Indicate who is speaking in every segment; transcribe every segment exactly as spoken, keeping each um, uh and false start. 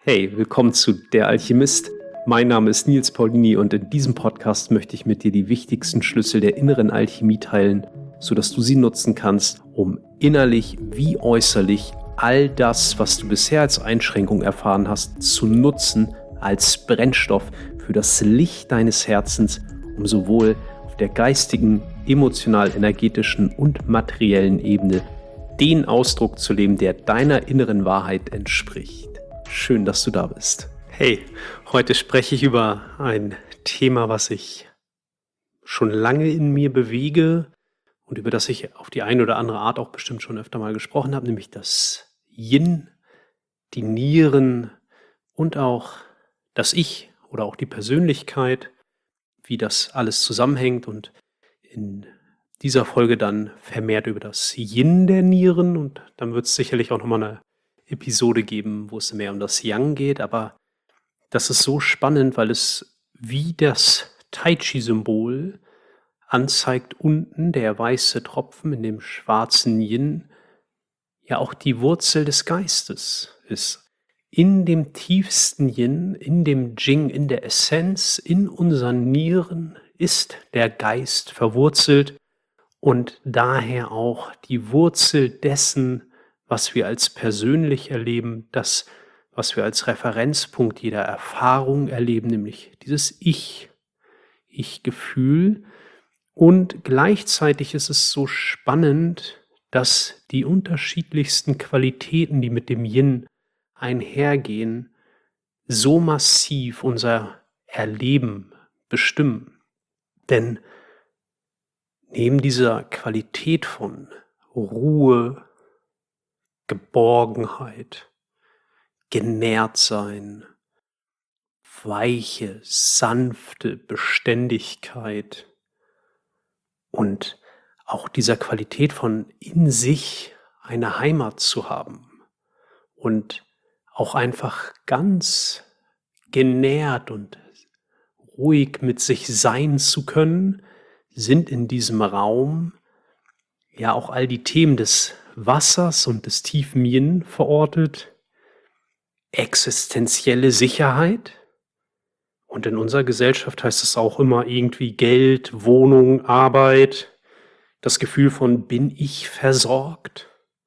Speaker 1: Hey, willkommen zu Der Alchemist. Mein Name ist Nils Paulini und in diesem Podcast möchte ich mit dir die wichtigsten Schlüssel der inneren Alchemie teilen, sodass du sie nutzen kannst, um innerlich wie äußerlich all das, was du bisher als Einschränkung erfahren hast, zu nutzen als Brennstoff für das Licht deines Herzens, um sowohl auf der geistigen, emotional-energetischen und materiellen Ebene den Ausdruck zu leben, der deiner inneren Wahrheit entspricht. Schön, dass du da bist. Hey, heute spreche ich über ein Thema, was ich schon lange in mir bewege und über das ich auf die eine oder andere Art auch bestimmt schon öfter mal gesprochen habe, nämlich das Yin, die Nieren und auch das Ich oder auch die Persönlichkeit, wie das alles zusammenhängt, und in dieser Folge dann vermehrt über das Yin der Nieren, und dann wird es sicherlich auch nochmal eine Episode geben, wo es mehr um das Yang geht, aber das ist so spannend, weil es wie das Tai Chi-Symbol anzeigt, unten der weiße Tropfen in dem schwarzen Yin, ja auch die Wurzel des Geistes ist. In dem tiefsten Yin, in dem Jing, in der Essenz, in unseren Nieren ist der Geist verwurzelt und daher auch die Wurzel dessen, was wir als persönlich erleben, das, was wir als Referenzpunkt jeder Erfahrung erleben, nämlich dieses Ich, Ich-Gefühl. Und gleichzeitig ist es so spannend, dass die unterschiedlichsten Qualitäten, die mit dem Yin einhergehen, so massiv unser Erleben bestimmen. Denn neben dieser Qualität von Ruhe, Geborgenheit, genährt sein, weiche, sanfte Beständigkeit und auch dieser Qualität von in sich eine Heimat zu haben und auch einfach ganz genährt und ruhig mit sich sein zu können, sind in diesem Raum ja auch all die Themen des Wassers und des tiefen Yin verortet, existenzielle Sicherheit, und in unserer Gesellschaft heißt es auch immer irgendwie Geld, Wohnung, Arbeit, das Gefühl von bin ich versorgt,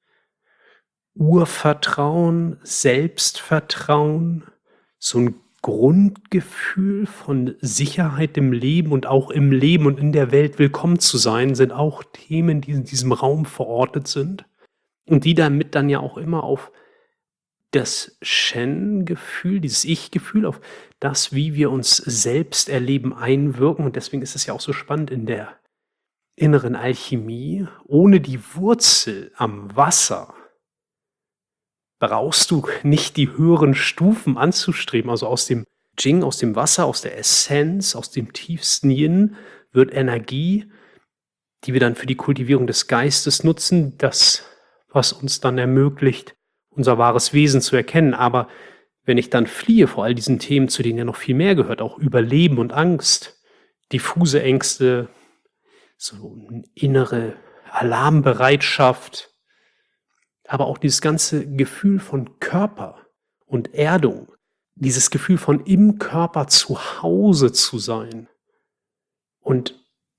Speaker 1: Urvertrauen, Selbstvertrauen, so ein Grundgefühl von Sicherheit im Leben und auch im Leben und in der Welt willkommen zu sein, sind auch Themen, die in diesem Raum verortet sind und die damit dann ja auch immer auf das Shen-Gefühl, dieses Ich-Gefühl, auf das, wie wir uns selbst erleben, einwirken. Und deswegen ist es ja auch so spannend in der inneren Alchemie. Ohne die Wurzel am Wasser brauchst du nicht die höheren Stufen anzustreben. Also aus dem Jing, aus dem Wasser, aus der Essenz, aus dem tiefsten Yin wird Energie, die wir dann für die Kultivierung des Geistes nutzen, das, was uns dann ermöglicht, unser wahres Wesen zu erkennen. Aber wenn ich dann fliehe vor all diesen Themen, zu denen ja noch viel mehr gehört, auch Überleben und Angst, diffuse Ängste, so eine innere Alarmbereitschaft, aber auch dieses ganze Gefühl von Körper und Erdung, dieses Gefühl von im Körper zu Hause zu sein und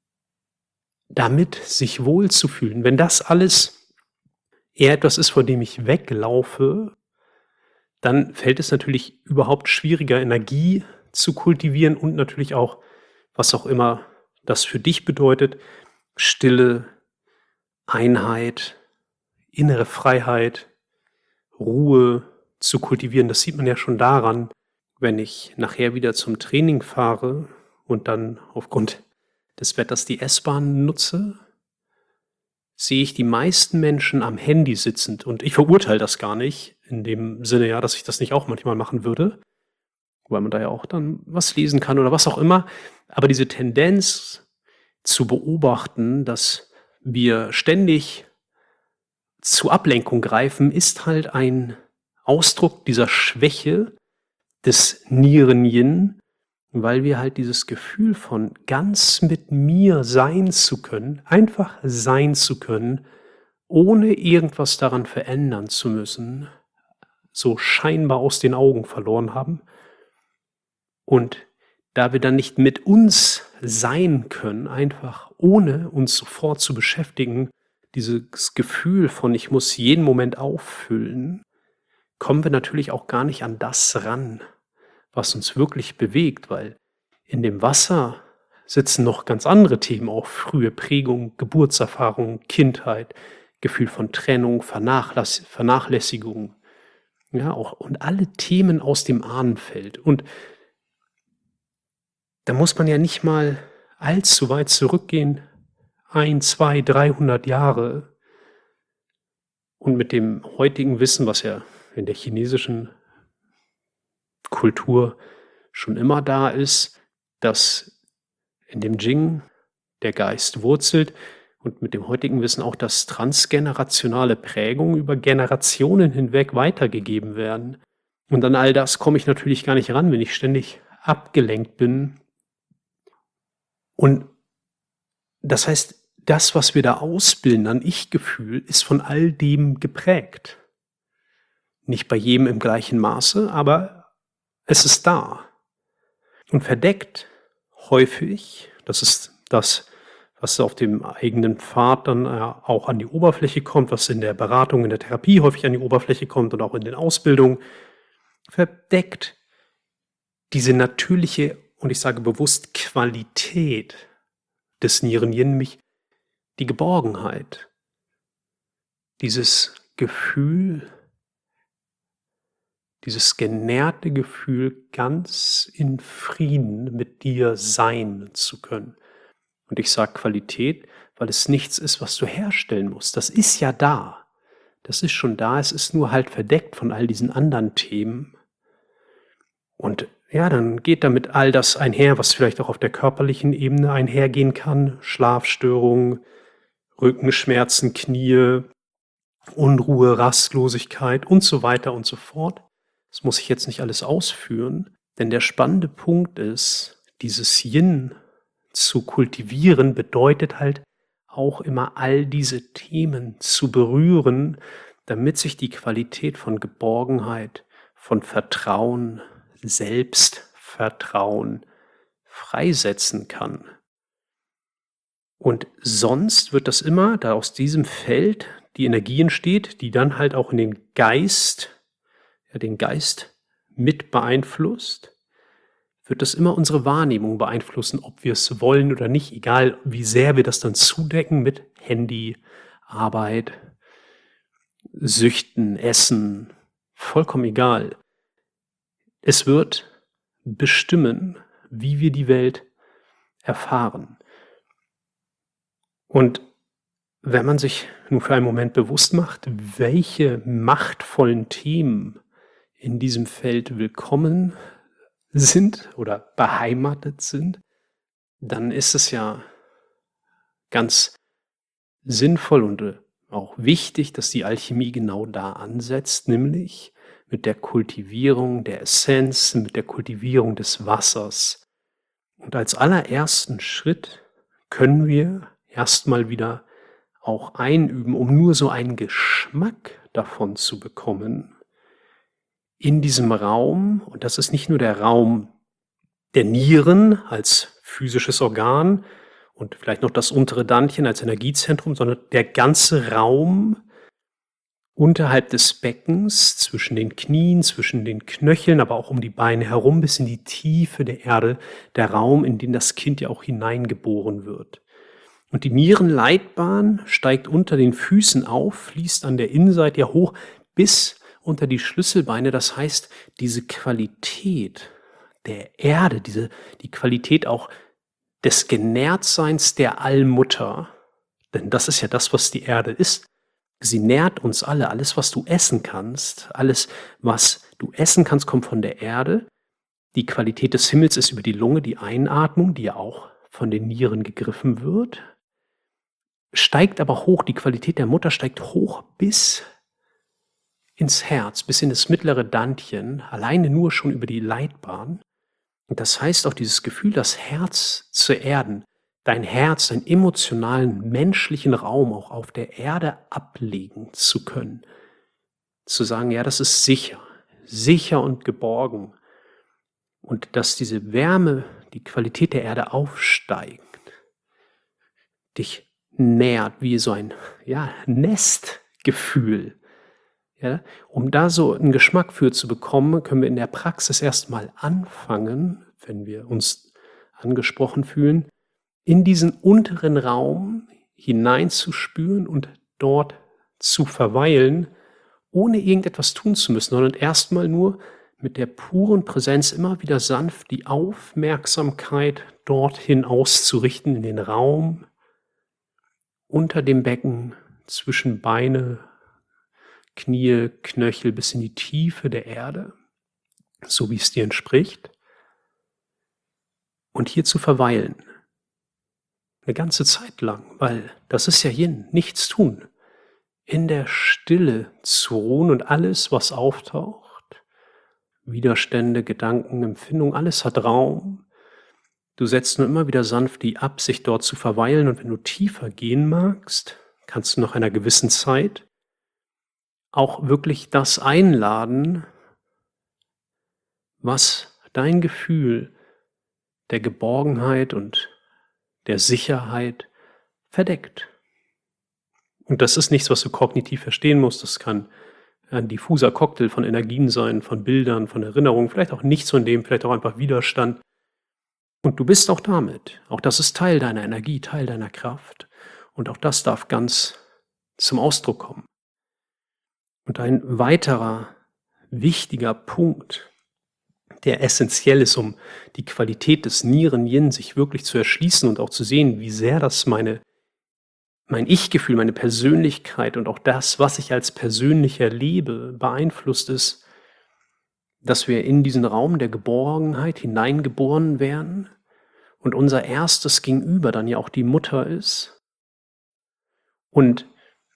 Speaker 1: damit sich wohlzufühlen. Wenn das alles eher etwas ist, vor dem ich weglaufe, dann fällt es natürlich überhaupt schwieriger, Energie zu kultivieren und natürlich auch, was auch immer das für dich bedeutet, Stille, Einheit, innere Freiheit, Ruhe zu kultivieren. Das sieht man ja schon daran, wenn ich nachher wieder zum Training fahre und dann aufgrund des Wetters die S-Bahn nutze, sehe ich die meisten Menschen am Handy sitzend. Und ich verurteile das gar nicht, in dem Sinne ja, dass ich das nicht auch manchmal machen würde, weil man da ja auch dann was lesen kann oder was auch immer. Aber diese Tendenz zu beobachten, dass wir ständig zu Ablenkung greifen, ist halt ein Ausdruck dieser Schwäche des Nieren-Yin, weil wir halt dieses Gefühl von ganz mit mir sein zu können, einfach sein zu können, ohne irgendwas daran verändern zu müssen, so scheinbar aus den Augen verloren haben. Und da wir dann nicht mit uns sein können, einfach ohne uns sofort zu beschäftigen, dieses Gefühl von ich muss jeden Moment auffüllen, kommen wir natürlich auch gar nicht an das ran, was uns wirklich bewegt, weil in dem Wasser sitzen noch ganz andere Themen, auch frühe Prägung, Geburtserfahrung, Kindheit, Gefühl von Trennung, Vernachläss- Vernachlässigung, ja, auch, und alle Themen aus dem Ahnenfeld. Und da muss man ja nicht mal allzu weit zurückgehen, ein, zwei, dreihundert Jahre. Und mit dem heutigen Wissen, was ja in der chinesischen Kultur schon immer da ist, dass in dem Jing der Geist wurzelt und mit dem heutigen Wissen auch, dass transgenerationale Prägungen über Generationen hinweg weitergegeben werden. Und an all das komme ich natürlich gar nicht ran, wenn ich ständig abgelenkt bin. Und das heißt, das, was wir da ausbilden an Ich-Gefühl, ist von all dem geprägt. Nicht bei jedem im gleichen Maße, aber es ist da. Und verdeckt häufig, das ist das, was auf dem eigenen Pfad dann auch an die Oberfläche kommt, was in der Beratung, in der Therapie häufig an die Oberfläche kommt und auch in den Ausbildungen, verdeckt diese natürliche, und ich sage bewusst Qualität des Nieren-Yin, nämlich die Geborgenheit, dieses Gefühl, dieses genährte Gefühl, ganz in Frieden mit dir sein zu können. Und ich sage Qualität, weil es nichts ist, was du herstellen musst. Das ist ja da. Das ist schon da. Es ist nur halt verdeckt von all diesen anderen Themen. Und ja, dann geht damit all das einher, was vielleicht auch auf der körperlichen Ebene einhergehen kann. Schlafstörungen, Rückenschmerzen, Knie, Unruhe, Rastlosigkeit und so weiter und so fort. Das muss ich jetzt nicht alles ausführen, denn der spannende Punkt ist, dieses Yin zu kultivieren bedeutet halt auch immer all diese Themen zu berühren, damit sich die Qualität von Geborgenheit, von Vertrauen, Selbstvertrauen freisetzen kann. Und sonst wird das immer, da aus diesem Feld die Energie entsteht, die dann halt auch in den Geist, ja, den Geist mit beeinflusst, wird das immer unsere Wahrnehmung beeinflussen, ob wir es wollen oder nicht, egal wie sehr wir das dann zudecken mit Handy, Arbeit, Süchten, Essen, vollkommen egal. Es wird bestimmen, wie wir die Welt erfahren. Und wenn man sich nur für einen Moment bewusst macht, welche machtvollen Themen in diesem Feld willkommen sind oder beheimatet sind, dann ist es ja ganz sinnvoll und auch wichtig, dass die Alchemie genau da ansetzt, nämlich mit der Kultivierung der Essenz, mit der Kultivierung des Wassers. Und als allerersten Schritt können wir erstmal wieder auch einüben, um nur so einen Geschmack davon zu bekommen, in diesem Raum, und das ist nicht nur der Raum der Nieren als physisches Organ und vielleicht noch das untere Dantchen als Energiezentrum, sondern der ganze Raum unterhalb des Beckens, zwischen den Knien, zwischen den Knöcheln, aber auch um die Beine herum, bis in die Tiefe der Erde, der Raum, in den das Kind ja auch hineingeboren wird. Und die Nierenleitbahn steigt unter den Füßen auf, fließt an der Innenseite ja hoch bis unter die Schlüsselbeine. Das heißt, diese Qualität der Erde, diese, die Qualität auch des Genährtseins der Allmutter, denn das ist ja das, was die Erde ist. Sie nährt uns alle. Alles, was du essen kannst, alles, was du essen kannst, kommt von der Erde. Die Qualität des Himmels ist über die Lunge, die Einatmung, die ja auch von den Nieren gegriffen wird, steigt aber hoch. Die Qualität der Mutter steigt hoch bis ins Herz, bis in das mittlere Dantchen, alleine nur schon über die Leitbahn. Und das heißt auch dieses Gefühl, das Herz zu erden, dein Herz, deinen emotionalen, menschlichen Raum auch auf der Erde ablegen zu können. Zu sagen, ja, das ist sicher. sicher und geborgen. Und dass diese Wärme, die Qualität der Erde aufsteigt, dich nährt wie so ein ja, Nestgefühl. Ja? Um da so einen Geschmack für zu bekommen, können wir in der Praxis erstmal anfangen, wenn wir uns angesprochen fühlen, in diesen unteren Raum hineinzuspüren und dort zu verweilen, ohne irgendetwas tun zu müssen, sondern erstmal nur mit der puren Präsenz immer wieder sanft die Aufmerksamkeit dorthin auszurichten, in den Raum, unter dem Becken, zwischen Beine, Knie, Knöchel bis in die Tiefe der Erde, so wie es dir entspricht. Und hier zu verweilen. Eine ganze Zeit lang, weil das ist ja Yin, nichts tun. In der Stille zu ruhen und alles, was auftaucht, Widerstände, Gedanken, Empfindungen, alles hat Raum. Du setzt nur immer wieder sanft die Absicht, dort zu verweilen. Und wenn du tiefer gehen magst, kannst du nach einer gewissen Zeit auch wirklich das einladen, was dein Gefühl der Geborgenheit und der Sicherheit verdeckt. Und das ist nichts, was du kognitiv verstehen musst. Das kann ein diffuser Cocktail von Energien sein, von Bildern, von Erinnerungen, vielleicht auch nichts von dem, vielleicht auch einfach Widerstand. Und du bist auch damit. Auch das ist Teil deiner Energie, Teil deiner Kraft. Und auch das darf ganz zum Ausdruck kommen. Und ein weiterer wichtiger Punkt, der essentiell ist, um die Qualität des Nieren-Yin sich wirklich zu erschließen und auch zu sehen, wie sehr das meine, mein Ich-Gefühl, meine Persönlichkeit und auch das, was ich als persönlich erlebe, beeinflusst ist, dass wir in diesen Raum der Geborgenheit hineingeboren werden und unser erstes Gegenüber dann ja auch die Mutter ist. Und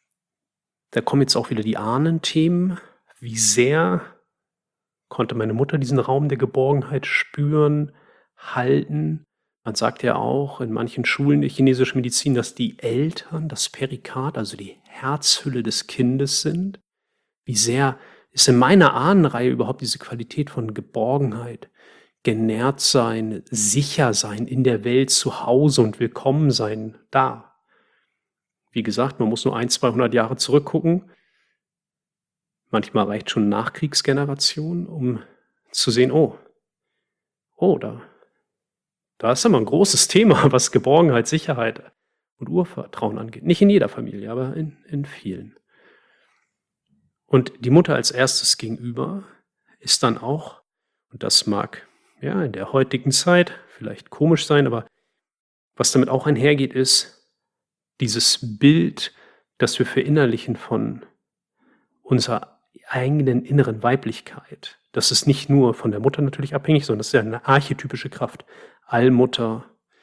Speaker 1: da kommen jetzt auch wieder die Ahnenthemen, wie sehr konnte meine Mutter diesen Raum der Geborgenheit spüren, halten. Man sagt ja auch in manchen Schulen der chinesischen Medizin, dass die Eltern das Perikard, also die Herzhülle des Kindes sind. Wie sehr ist in meiner Ahnenreihe überhaupt diese Qualität von Geborgenheit, genährt sein, sicher sein, in der Welt zu Hause und willkommen sein, da. Wie gesagt, man muss nur ein, zweihundert Jahre zurückgucken. Manchmal reicht schon Nachkriegsgeneration, um zu sehen, oh, oh, da, da ist immer ein großes Thema, was Geborgenheit, Sicherheit und Urvertrauen angeht. Nicht in jeder Familie, aber in, in vielen. Und die Mutter als erstes Gegenüber ist dann auch, und das mag ja in der heutigen Zeit vielleicht komisch sein, aber was damit auch einhergeht, ist dieses Bild, das wir verinnerlichen von unserer eigenen inneren Weiblichkeit. Das ist nicht nur von der Mutter natürlich abhängig, sondern das ist ja eine archetypische Kraft. Allmutter,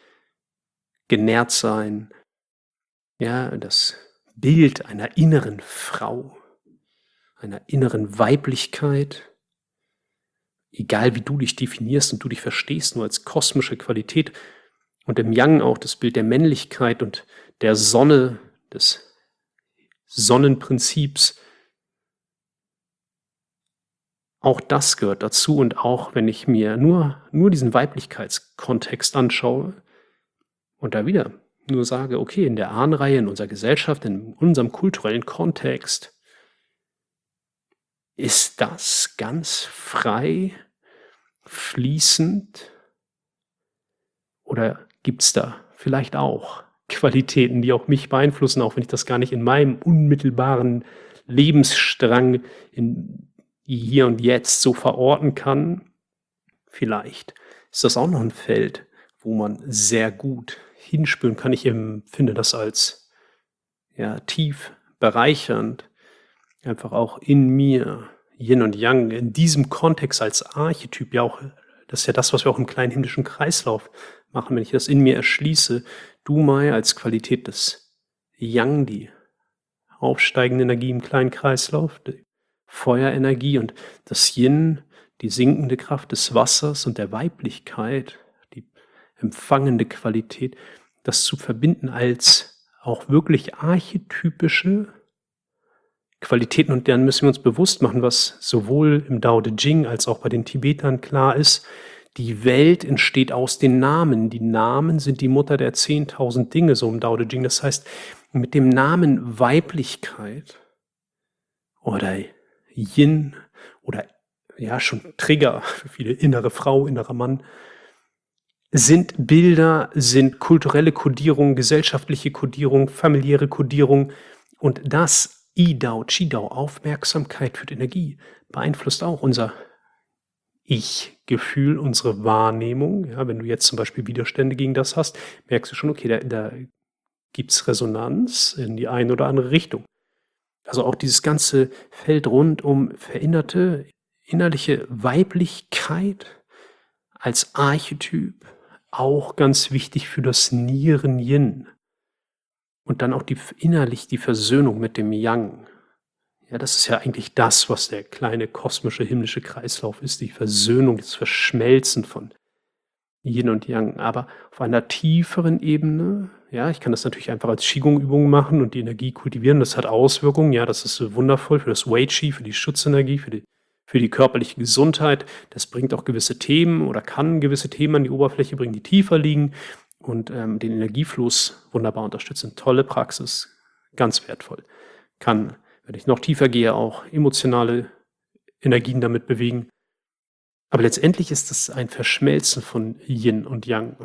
Speaker 1: genährt sein, ja, das Bild einer inneren Frau, einer inneren Weiblichkeit, egal wie du dich definierst und du dich verstehst, nur als kosmische Qualität. Und im Yang auch das Bild der Männlichkeit und der Sonne, des Sonnenprinzips. Auch das gehört dazu und auch wenn ich mir nur, nur diesen Weiblichkeitskontext anschaue und da wieder nur sage, okay, in der Ahnenreihe, in unserer Gesellschaft, in unserem kulturellen Kontext ist das ganz frei, fließend oder gibt es da vielleicht auch Qualitäten, die auch mich beeinflussen, auch wenn ich das gar nicht in meinem unmittelbaren Lebensstrang in hier und jetzt so verorten kann. Vielleicht ist das auch noch ein Feld, wo man sehr gut hinspüren kann. Ich empfinde das als ja, tief bereichernd, einfach auch in mir, Yin und Yang, in diesem Kontext als Archetyp, ja auch, das ist ja das, was wir auch im kleinen himmlischen Kreislauf machen, wenn ich das in mir erschließe, Du Mai als Qualität des Yang, die aufsteigende Energie im kleinen Kreislauf, die Feuerenergie und das Yin, die sinkende Kraft des Wassers und der Weiblichkeit, die empfangende Qualität, das zu verbinden als auch wirklich archetypische Qualitäten, und deren müssen wir uns bewusst machen, was sowohl im Tao Te Ching als auch bei den Tibetern klar ist. Die Welt entsteht aus den Namen. Die Namen sind die Mutter der zehntausend Dinge, so im Tao Te Ching. Das heißt, mit dem Namen Weiblichkeit oder Yin oder ja schon Trigger für viele, innere Frau, innerer Mann, sind Bilder, sind kulturelle Kodierung, gesellschaftliche Kodierung, familiäre Kodierung, und das I-Dao, Qi-Dao, Aufmerksamkeit führt Energie, beeinflusst auch unser Ich-Gefühl, unsere Wahrnehmung. Ja, wenn du jetzt zum Beispiel Widerstände gegen das hast, merkst du schon, okay, da, da gibt es Resonanz in die eine oder andere Richtung. Also auch dieses ganze Feld rund um verinnerte innerliche Weiblichkeit als Archetyp, auch ganz wichtig für das Nieren-Yin. Und dann auch die, innerlich die Versöhnung mit dem Yang. Ja, das ist ja eigentlich das, was der kleine kosmische himmlische Kreislauf ist, die Versöhnung, das Verschmelzen von Yin und Yang. Aber auf einer tieferen Ebene, ja, ich kann das natürlich einfach als Qigong-Übung machen und die Energie kultivieren, das hat Auswirkungen, ja, das ist wundervoll für das Wei Qi, für die Schutzenergie, für die, für die körperliche Gesundheit. Das bringt auch gewisse Themen oder kann gewisse Themen an die Oberfläche bringen, die tiefer liegen und ähm, den Energiefluss wunderbar unterstützen. Tolle Praxis, ganz wertvoll. Kann, wenn ich noch tiefer gehe, auch emotionale Energien damit bewegen. Aber letztendlich ist es ein Verschmelzen von Yin und Yang,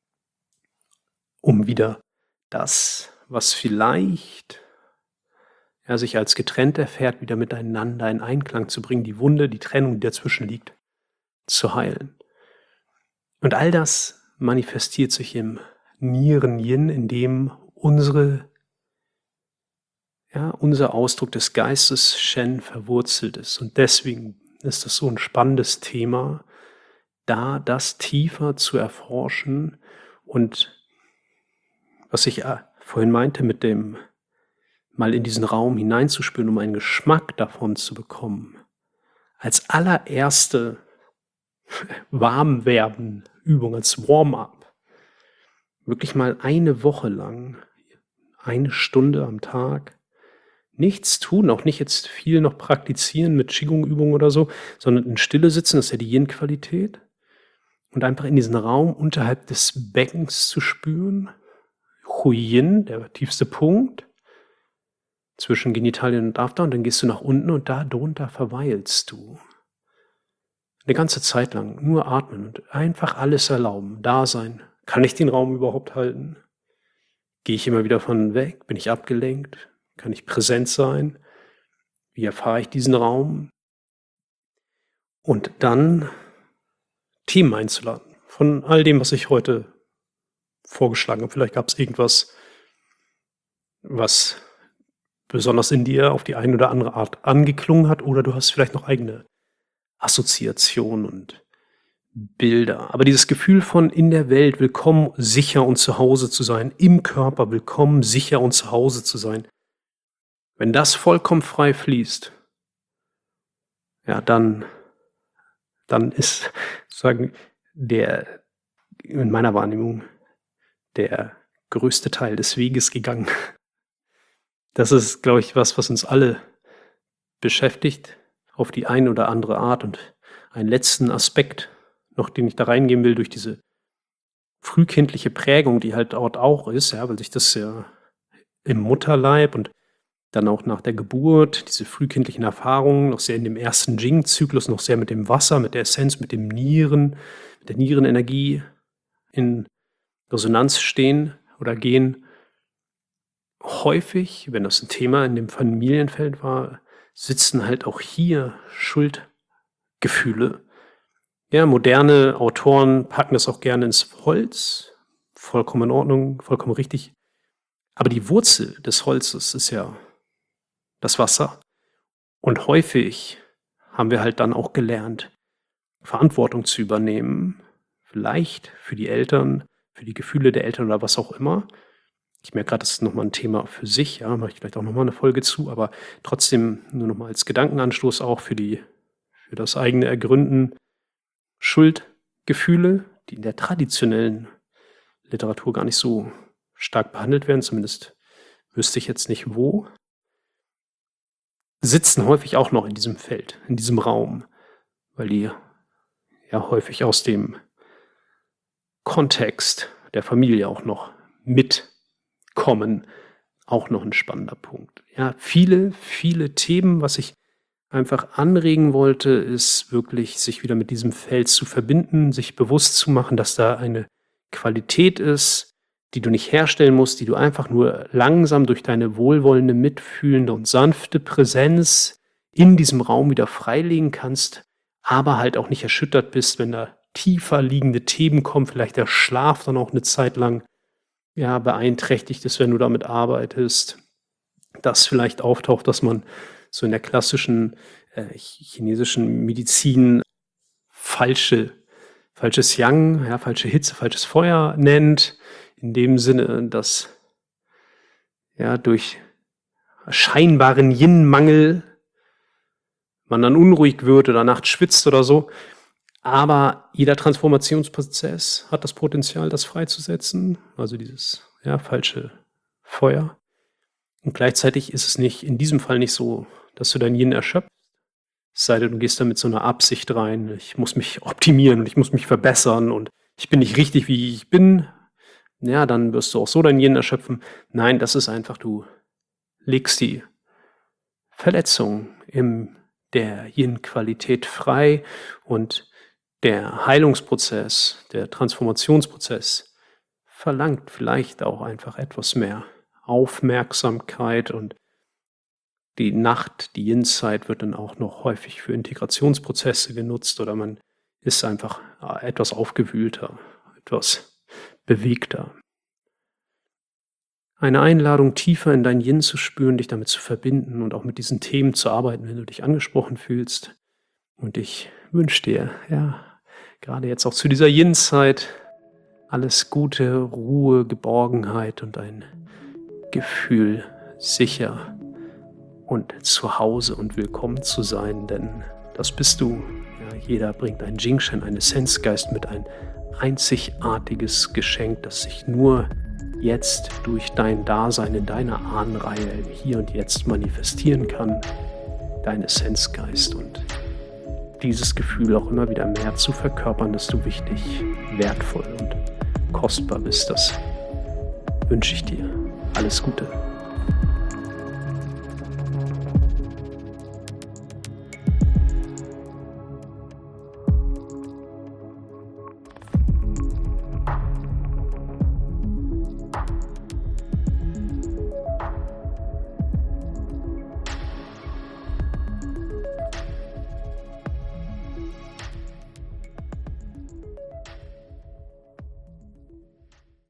Speaker 1: um wieder das, was vielleicht ja, sich als getrennt erfährt, wieder miteinander in Einklang zu bringen, die Wunde, die Trennung, die dazwischen liegt, zu heilen. Und all das manifestiert sich im Nieren-Yin, in dem unsere, ja, unser Ausdruck des Geistes Shen verwurzelt ist. Und deswegen ist das so ein spannendes Thema, da das tiefer zu erforschen und was ich äh, vorhin meinte, mit dem mal in diesen Raum hineinzuspüren, um einen Geschmack davon zu bekommen. Als allererste Warmwerden-Übung, als Warm-up, wirklich mal eine Woche lang, eine Stunde am Tag, nichts tun, auch nicht jetzt viel noch praktizieren mit Qigong-Übungen oder so, sondern in Stille sitzen, das ist ja die Yin-Qualität, und einfach in diesen Raum unterhalb des Beckens zu spüren, Hu-Yin, der tiefste Punkt, zwischen Genitalien und After, und dann gehst du nach unten und da drunter verweilst du. Eine ganze Zeit lang nur atmen und einfach alles erlauben, da sein. Kann ich den Raum überhaupt halten? Gehe ich immer wieder von weg? Bin ich abgelenkt? Kann ich präsent sein? Wie erfahre ich diesen Raum? Und dann Themen einzuladen. Von all dem, was ich heute vorgeschlagen habe. Vielleicht gab es irgendwas, was besonders in dir auf die eine oder andere Art angeklungen hat, oder du hast vielleicht noch eigene Assoziationen und Bilder. Aber dieses Gefühl von in der Welt willkommen, sicher und zu Hause zu sein, im Körper willkommen, sicher und zu Hause zu sein, wenn das vollkommen frei fließt, ja, dann, dann ist sozusagen der, in meiner Wahrnehmung, der größte Teil des Weges gegangen. Das ist, glaube ich, was, was uns alle beschäftigt, auf die eine oder andere Art. Und einen letzten Aspekt noch, den ich da reingehen will, durch diese frühkindliche Prägung, die halt dort auch ist, ja, weil sich das ja im Mutterleib und dann auch nach der Geburt, diese frühkindlichen Erfahrungen, noch sehr in dem ersten Jing-Zyklus, noch sehr mit dem Wasser, mit der Essenz, mit dem Nieren, mit der Nierenenergie in Resonanz stehen oder gehen. Häufig, wenn das ein Thema in dem Familienfeld war, sitzen halt auch hier Schuldgefühle. Ja, moderne Autoren packen das auch gerne ins Holz. Vollkommen in Ordnung, vollkommen richtig. Aber die Wurzel des Holzes ist ja das Wasser. Und häufig haben wir halt dann auch gelernt, Verantwortung zu übernehmen. Vielleicht für die Eltern, für die Gefühle der Eltern oder was auch immer. Ich merke gerade, das ist nochmal ein Thema für sich, ja, mache ich vielleicht auch nochmal eine Folge zu, aber trotzdem nur nochmal als Gedankenanstoß auch für die, für das eigene Ergründen. Schuldgefühle, die in der traditionellen Literatur gar nicht so stark behandelt werden, zumindest wüsste ich jetzt nicht wo. sitzen häufig auch noch in diesem Feld, in diesem Raum, weil die ja häufig aus dem Kontext der Familie auch noch mitkommen. Auch noch ein spannender Punkt. Ja, viele, viele Themen, was ich einfach anregen wollte, ist wirklich, sich wieder mit diesem Feld zu verbinden, sich bewusst zu machen, dass da eine Qualität ist, die du nicht herstellen musst, die du einfach nur langsam durch deine wohlwollende, mitfühlende und sanfte Präsenz in diesem Raum wieder freilegen kannst, aber halt auch nicht erschüttert bist, wenn da tiefer liegende Themen kommen, vielleicht der Schlaf dann auch eine Zeit lang ja, beeinträchtigt ist, wenn du damit arbeitest, das vielleicht auftaucht, dass man so in der klassischen äh, chinesischen Medizin falsche, falsches Yang, ja, falsche Hitze, falsches Feuer nennt, in dem Sinne, dass ja durch scheinbaren Yin-Mangel man dann unruhig wird oder nachts schwitzt oder so. Aber jeder Transformationsprozess hat das Potenzial, das freizusetzen, also dieses ja, falsche Feuer. Und gleichzeitig ist es nicht in diesem Fall nicht so, dass du dein Yin erschöpfst, es sei denn, du gehst da mit so einer Absicht rein, ich muss mich optimieren und ich muss mich verbessern und ich bin nicht richtig, wie ich bin. Ja, dann wirst du auch so dein Yin erschöpfen. Nein, das ist einfach, du legst die Verletzung in der Yin-Qualität frei und der Heilungsprozess, der Transformationsprozess verlangt vielleicht auch einfach etwas mehr Aufmerksamkeit und die Nacht, die Yin-Zeit wird dann auch noch häufig für Integrationsprozesse genutzt oder man ist einfach etwas aufgewühlter, etwas bewegter. Eine Einladung, tiefer in dein Yin zu spüren, dich damit zu verbinden und auch mit diesen Themen zu arbeiten, wenn du dich angesprochen fühlst. Und ich wünsche dir, ja, gerade jetzt auch zu dieser Yin-Zeit alles Gute, Ruhe, Geborgenheit und ein Gefühl, sicher und zu Hause und willkommen zu sein, denn das bist du. Ja, jeder bringt einen Jingchen, einen Essenzgeist mit, ein einzigartiges Geschenk, das sich nur jetzt durch dein Dasein in deiner Ahnenreihe im Hier und Jetzt manifestieren kann, dein Essenzgeist und dieses Gefühl auch immer wieder mehr zu verkörpern, dass du wichtig, wertvoll und kostbar bist, das wünsche ich dir. Alles Gute.